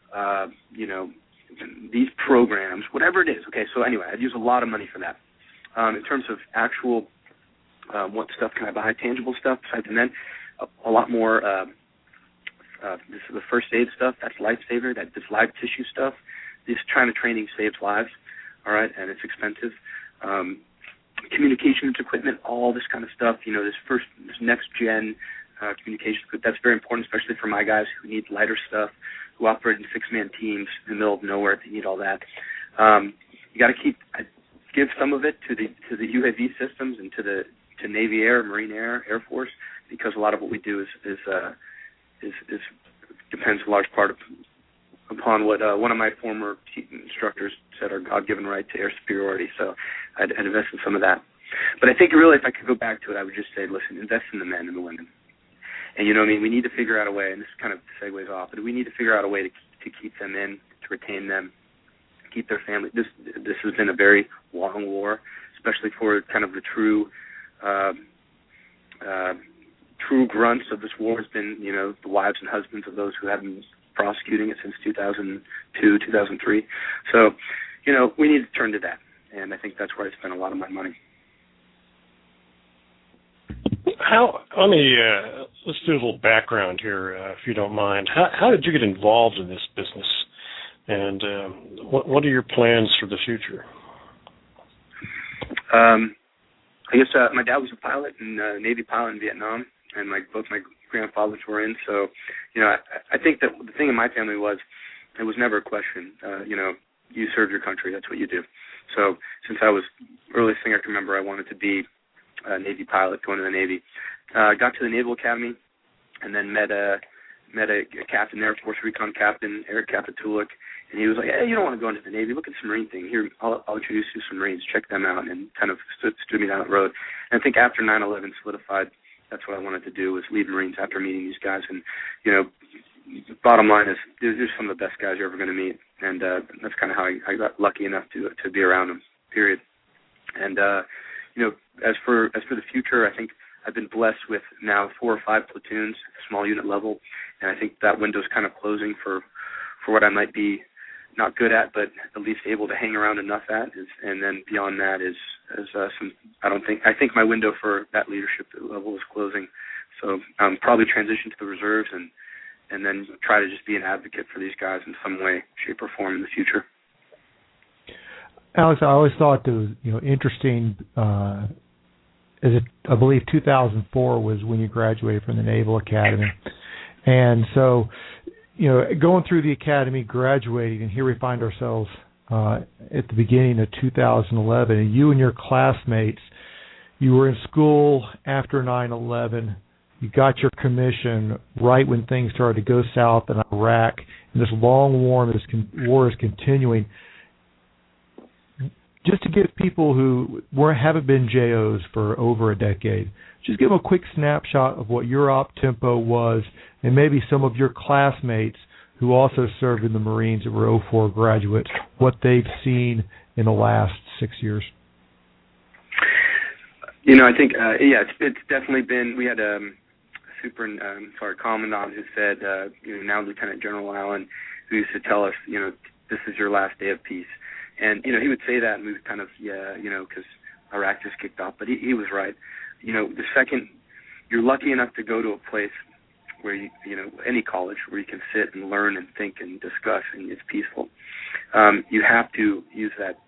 these programs, whatever it is. Okay, so anyway, I'd use a lot of money for that. In terms of actual what stuff can I buy, tangible stuff, besides, and then a lot more this is the first aid stuff. That's lifesaver. This live tissue stuff. This kind of training saves lives, all right, and it's expensive. Communications equipment, all this kind of stuff. This next-gen communications equipment, that's very important, especially for my guys who need lighter stuff, who operate in 6-man teams in the middle of nowhere. They need all that. You got to give some of it to the UAV systems and to Navy Air, Marine Air, Air Force, because a lot of what we do is depends in large part upon what one of my former instructors said, our God-given right to air superiority. So I'd invest in some of that. But I think really, if I could go back to it, I would just say, listen, invest in the men and the women. And we need to figure out a way, and this kind of segues off, but we need to figure out a way to keep them in, to retain them, keep their family. This has been a very long war, especially for kind of the true grunts of this war has been, the wives and husbands of those who have been prosecuting it since 2002, 2003. So, we need to turn to that, and I think that's where I spend a lot of my money. Let's do a little background here, if you don't mind. How did you get involved in this business, and what are your plans for the future? I guess my dad was a pilot, Navy pilot in Vietnam, and both my grandfathers were in. So, I think that the thing in my family was, it was never a question. You serve your country, that's what you do. So, since I was earliest thing I can remember, I wanted to be a Navy pilot, going to the Navy. Got to the Naval Academy, and then met a captain, Air Force Recon captain, Eric Kapitulik, and he was like, hey, you don't want to go into the Navy, look at the Marine thing. Here, I'll introduce you to some Marines, check them out, and kind of stood me down the road. And I think after 9/11 solidified, that's what I wanted to do, was lead Marines after meeting these guys. And, bottom line is, they're some of the best guys you're ever going to meet, and that's kind of how I got lucky enough to be around them, period. And as for the future, I think I've been blessed with now 4 or 5 platoons at the small unit level, and I think that window's kind of closing for what I might be not good at, but at least able to hang around enough at. And then beyond that is I think my window for that leadership level is closing. So probably transition to the reserves and then try to just be an advocate for these guys in some way, shape, or form in the future. Alex, I always thought it was interesting. I believe 2004 was when you graduated from the Naval Academy, and so going through the academy, graduating, and here we find ourselves at the beginning of 2011, and you and your classmates, you were in school after 9/11. You got your commission right when things started to go south in Iraq, and this long war is continuing. Just to give people who haven't been JOs for over a decade, just give them a quick snapshot of what your op tempo was, and maybe some of your classmates who also served in the Marines that were 04 graduates, what they've seen in the last 6 years. I think, it's definitely been, we had a commandant who said, now Lieutenant General Allen, who used to tell us, this is your last day of peace. And, he would say that, and we would kind of, because Iraq just kicked off. But he was right. The second, you're lucky enough to go to a place where, any college where you can sit and learn and think and discuss, and it's peaceful. You have to use that,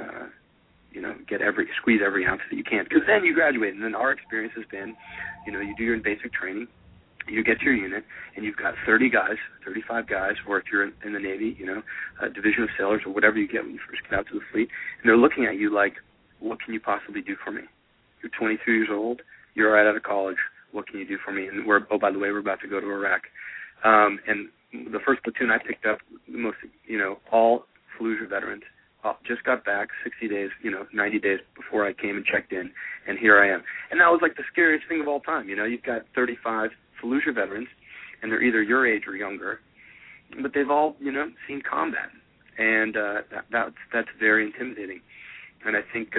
squeeze every ounce that you can. Because then you graduate, and then our experience has been, you do your basic training, you get to your unit, and you've got 30 guys, 35 guys, or if you're in the Navy, a division of sailors or whatever you get when you first get out to the fleet, and they're looking at you like, what can you possibly do for me? You're 23 years old, you're right out of college, what can you do for me? And by the way, we're about to go to Iraq. And the first platoon I picked up, the most, all Fallujah veterans, just got back 60 days, 90 days before I came and checked in, and here I am. And that was like the scariest thing of all time. You've got 35 Fallujah veterans, and they're either your age or younger, but they've all, seen combat, and that's very intimidating. And I think,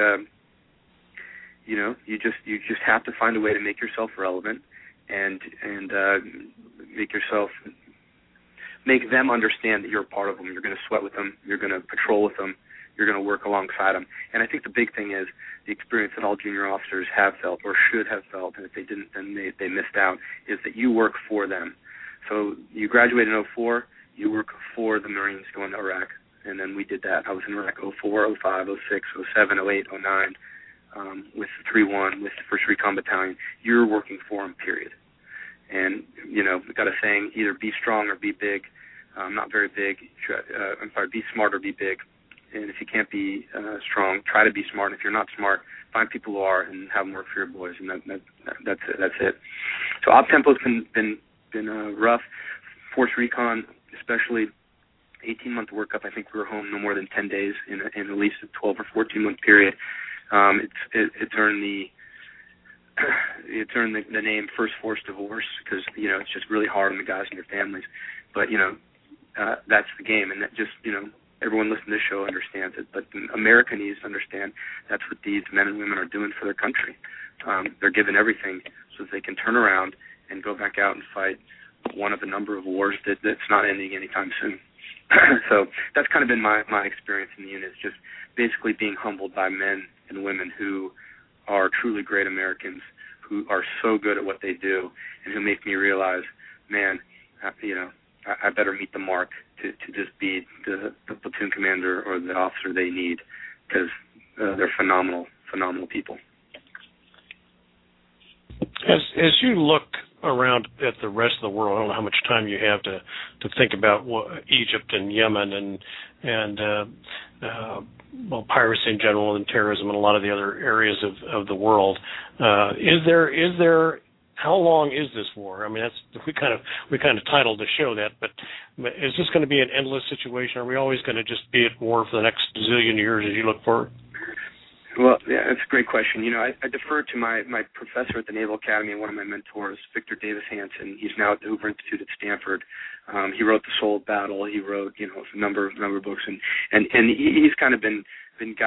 you just have to find a way to make yourself relevant, and make them understand that you're a part of them. You're going to sweat with them. You're going to patrol with them. You're going to work alongside them. And I think the big thing is the experience that all junior officers have felt or should have felt, and if they didn't, then they missed out, is that you work for them. So you graduate in 04, you work for the Marines going to Iraq, and then we did that. I was in Iraq 04, 05, 06, 07, 08, 09, with 3-1, with the 1st Recon Battalion. You're working for them, period. And, we've got a saying, either be strong or be big. Not very big. Be smart or be big. And if you can't be strong, try to be smart. And if you're not smart, find people who are and have them work for your boys. And that's it. So op tempo's been rough. Force Recon, especially 18-month workup. I think we were home no more than 10 days in at least a 12 or 14-month period. It's earned the name First Force Divorce because it's just really hard on the guys and their families. But that's the game, and that just everyone listening to this show understands it. But America needs to understand that's what these men and women are doing for their country. They're given everything so that they can turn around and go back out and fight one of a number of wars that's not ending anytime soon. So that's kind of been my experience in the unit, is just basically being humbled by men and women who are truly great Americans, who are so good at what they do, and who make me realize, man, I better meet the mark to just be the platoon commander or the officer they need, because they're phenomenal people. As you look around at the rest of the world, I don't know how much time you have to think about Egypt and Yemen and piracy in general and terrorism and a lot of the other areas of the world. Is there how long is this war? I mean, we kind of titled the show that, but is this going to be an endless situation? Are we always going to just be at war for the next zillion years as you look forward? Well, yeah, that's a great question. I defer to my professor at the Naval Academy and one of my mentors, Victor Davis Hanson. He's now at the Hoover Institute at Stanford. He wrote The Soul of Battle. He wrote, a number of books, and he's kind of been guiding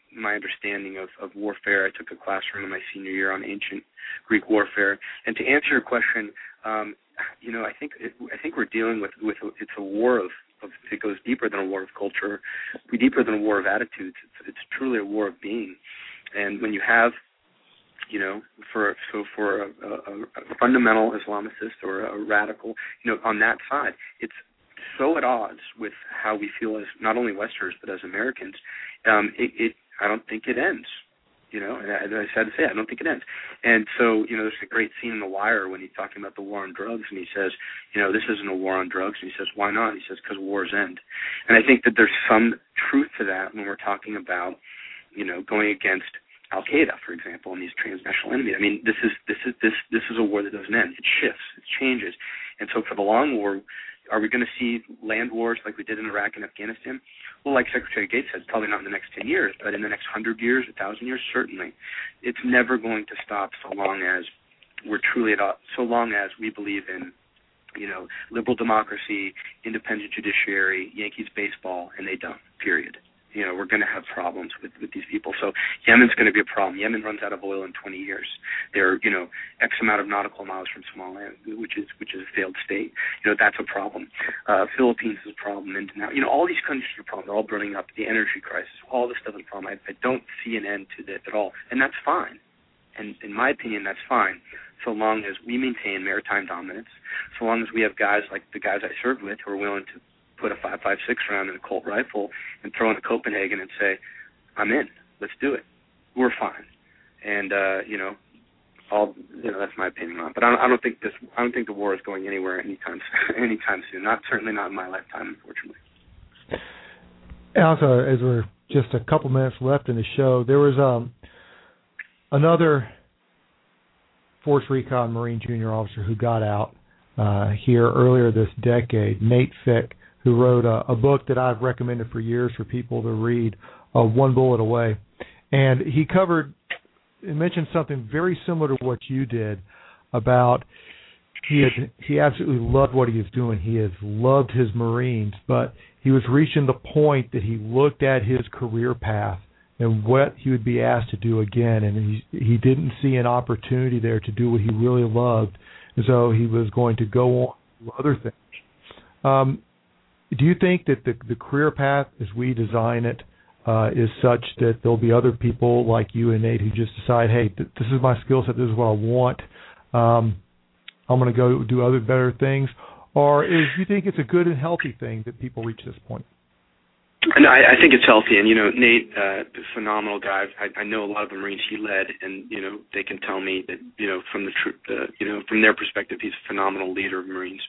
my understanding of warfare. I took a classroom in my senior year on ancient Greek warfare. And to answer your question, I think we're dealing with it's a war of it goes deeper than a war of culture, deeper than a war of attitudes. It's truly a war of being. And when you have, for a fundamental Islamicist or a radical, on that side, it's so at odds with how we feel as not only Westerners but as Americans. I don't think it ends. And I sad to say, I don't think it ends. And so, there's a great scene in The Wire when he's talking about the war on drugs, and he says, this isn't a war on drugs. And he says, why not? He says, because wars end. And I think that there's some truth to that when we're talking about, going against Al-Qaeda, for example, and these transnational enemies. I mean, this is a war that doesn't end. It shifts. It changes. And so for the long war, are we going to see land wars like we did in Iraq and Afghanistan? Well, like Secretary Gates said, probably not in the next 10 years, but in the next 100 years, 1,000 years, certainly. It's never going to stop so long as we're truly so long as we believe in, liberal democracy, independent judiciary, Yankees baseball, and they don't, period. We're going to have problems with these people. So Yemen's going to be a problem. Yemen runs out of oil in 20 years. They're, X amount of nautical miles from Somalia, which is a failed state. That's a problem. Philippines is a problem. And now, all these countries are a problem. They're all burning up. The energy crisis, all this stuff is a problem. I don't see an end to this at all. And that's fine. And in my opinion, that's fine, so long as we maintain maritime dominance, so long as we have guys like the guys I served with who are willing to put a 5.56 round in a Colt rifle and throw into Copenhagen and say, I'm in, let's do it. We're fine. And that's my opinion on it. But I don't think the war is going anywhere anytime soon. Certainly not in my lifetime, unfortunately. Also, as we're just a couple minutes left in the show, there was another Force Recon Marine junior officer who got out here earlier this decade, Nate Fick, who wrote a book that I've recommended for years for people to read, One Bullet Away. And he mentioned something very similar to what you did about he absolutely loved what he was doing. He has loved his Marines, but he was reaching the point that he looked at his career path and what he would be asked to do again, and he didn't see an opportunity there to do what he really loved, and so he was going to go on to other things. Do you think that the career path, as we design it, is such that there'll be other people like you and Nate who just decide, hey, this is my skill set, this is what I want, I'm going to go do other better things, or do you think it's a good and healthy thing that people reach this point? No, I think it's healthy, and Nate, phenomenal guy. I know a lot of the Marines he led, and they can tell me that from from their perspective, he's a phenomenal leader of Marines.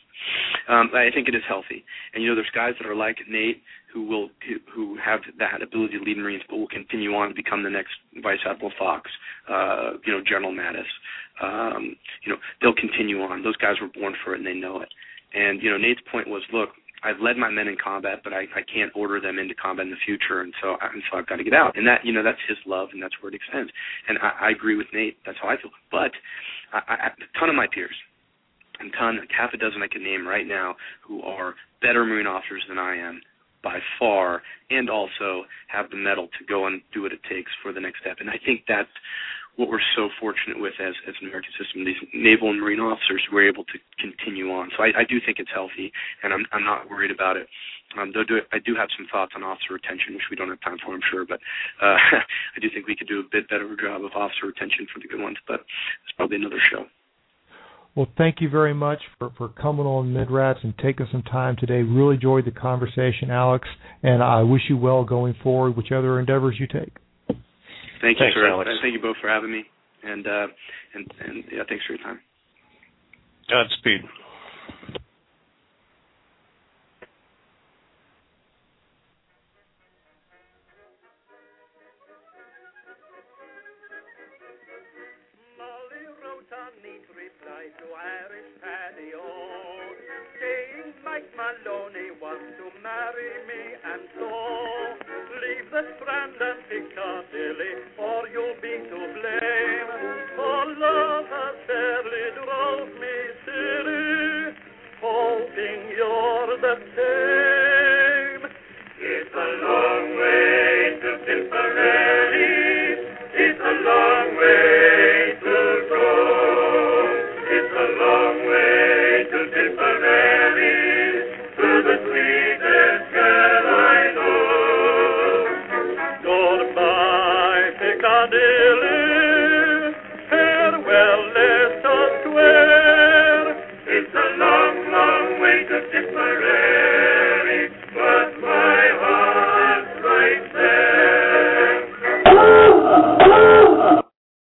I think it is healthy, and there's guys that are like Nate who have that ability to lead Marines, but will continue on to become the next Vice Admiral Fox, General Mattis. They'll continue on. Those guys were born for it, and they know it. And Nate's point was, look, I've led my men in combat, but I can't order them into combat in the future, and so I've got to get out. And that that's his love, and that's where it extends. And I agree with Nate. That's how I feel. But a ton of my peers, half a dozen I can name right now, who are better Marine officers than I am by far, and also have the mettle to go and do what it takes for the next step. And I think that's what we're so fortunate with as an American system, these naval and Marine officers who are able to continue on. So I do think it's healthy, and I'm not worried about it. Though I do have some thoughts on officer retention, which we don't have time for, I'm sure, but I do think we could do a bit better job of officer retention for the good ones, but it's probably another show. Well, thank you very much for coming on MidRats and taking some time today. Really enjoyed the conversation, Alex, and I wish you well going forward, whichever endeavors you take. Thank you, sir. Alex. Thank you both for having me, and yeah, thanks for your time. Godspeed. Molly wrote a neat reply to Irish Paddy O, saying Mike Maloney wants to marry me, and so leave the Strand and Piccadilly, or you'll be to blame. For love has fairly drove me silly, hoping you're the same.